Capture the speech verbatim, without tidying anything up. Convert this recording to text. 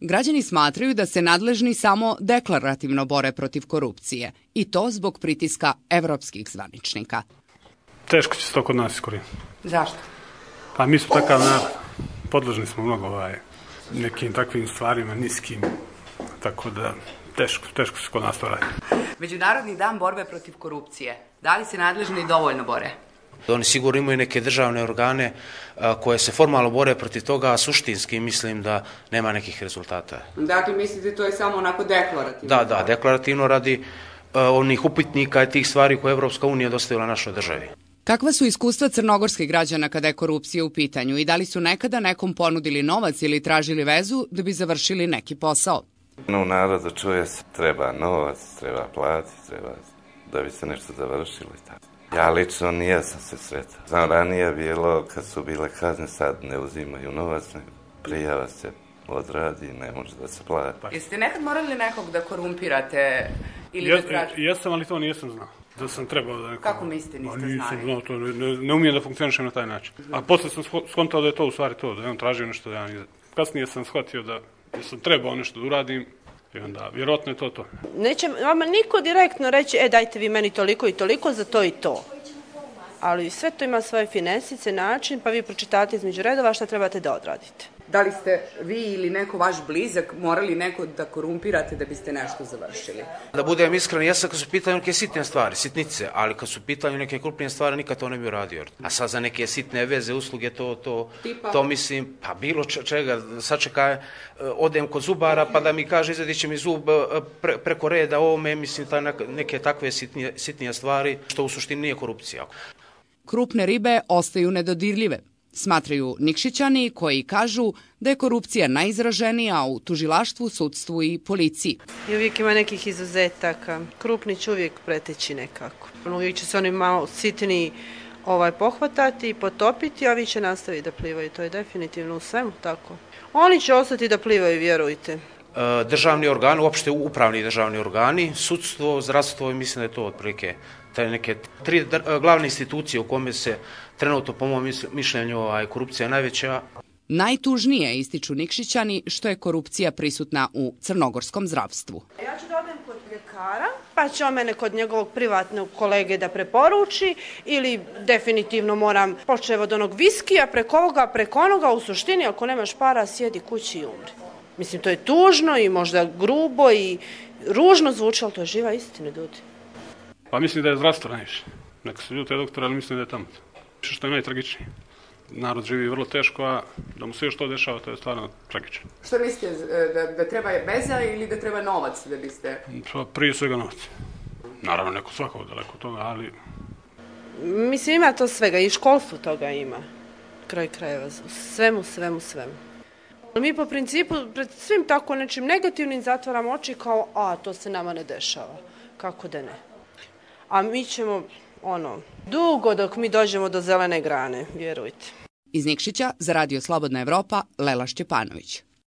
Građani smatraju da se nadležni samo deklarativno bore protiv korupcije i to zbog pritiska evropskih zvaničnika. Teško će se to kod nas iskoristiti. Zašto? Pa mi smo takav narod. Podložni smo mnogo ovaj, nekim takvim stvarima, niskim. Tako da teško, teško se kod nas to radi. Međunarodni dan borbe protiv korupcije. Da li se nadležni dovoljno bore? Oni sigurno imaju neke državne organe koje se formalno bore protiv toga, a suštinski mislim da nema nekih rezultata. Dakle, mislite to je samo onako deklarativno? Da, da, deklarativno radi uh, onih upitnika i tih stvari koje je Evropska unija dostavila našoj državi. Kakva su iskustva crnogorskih građana kada je korupcija u pitanju i da li su nekada nekom ponudili novac ili tražili vezu da bi završili neki posao? U narodu čuje se treba novac, treba platiti, treba da bi se nešto završilo i tako. Ja lično nijesam se sretao. Znam, ranije bilo kad su bile kazne, sad ne uzimaju novac, nego prijava se odradi i ne može da se plati. Jeste nekad morali nekog da korumpirate ili Jes, da tražite? Jesam, ali to nijesam znao. Da sam trebao da... Nekog... Kako mislite, niste znali? Nisam znao, to ne, ne umijem da funkcionišem na taj način. A posle sam skontao da je to u stvari to, da je on tražio nešto da ja nisam. Kasnije sam shvatio da sam trebao nešto da uradim i onda vjerojatno je to to. Neće vama niko direktno reći, e dajte vi meni toliko i toliko za to i to. Ali sve to ima svoje finansice, način, pa vi pročitate između redova šta trebate da odradite. Da li ste vi ili neko vaš blizak morali neko da korumpirate da biste nešto završili? Da budem iskren, jesam kad su pitanje neke sitne stvari, sitnice, ali kad su pitanje neke krupnije stvari, nikad to ne bi uradio. A sad za neke sitne veze, usluge, to, to, to mislim, pa bilo čega, sačekaj, odem kod zubara pa da mi kaže izvadit će mi zub pre, preko reda ovome, mislim, taj, neke takve sitnije, sitnije stvari, što u suštini nije korupcija. Krupne ribe ostaju nedodirljive, smatraju Nikšićani koji kažu da je korupcija najizraženija u tužilaštvu, sudstvu i policiji. I uvijek ima nekih izuzetaka. Krupni će uvijek preteći nekako. Uvijek će se oni malo sitniji ovaj, pohvatati i potopiti, a vi će nastaviti da plivaju. To je definitivno u svemu tako. Oni će ostati da plivaju, vjerujte. Državni organi, uopšte upravni državni organi, sudstvo, zdravstvo, mislim da je to otprilike te neke tri glavne institucije u kome se trenutno, po mom mišljenju, ovaj, korupcija najveća. Najtužnije ističu Nikšićani što je korupcija prisutna u crnogorskom zdravstvu. Ja ću da odem kod ljekara, pa će on mene kod njegovog privatnog kolege da preporuči ili definitivno moram početi od onog viskija preko ovoga, preko onoga, u suštini ako nemaš para sjedi kući i umri. Mislim, to je tužno i možda grubo i ružno zvuči, ali to je živa istina, ljudi. Pa mislim da je zdravstvo najviše. Neka se ljute doktor, ali mislim da je tamo. Što je najtragičnije. Narod živi vrlo teško, a da mu se još to dešava, to je stvarno tragično. Što mislite, da, da treba veza ili da treba novac da biste... Pa prije svega novac. Naravno, neko svakog daleko toga, ali... Mislim, ima to svega, i školstvo toga ima. Kraj krajeva, svemu, svemu, svemu. Mi po principu pred svim tako nečim negativnim zatvaramo oči kao, a to se nama ne dešava. Kako da ne? A mi ćemo, ono, dugo dok mi dođemo do zelene grane, vjerujte. Iz Nikšića za Radio Slobodna Evropa, Lela Šćepanović.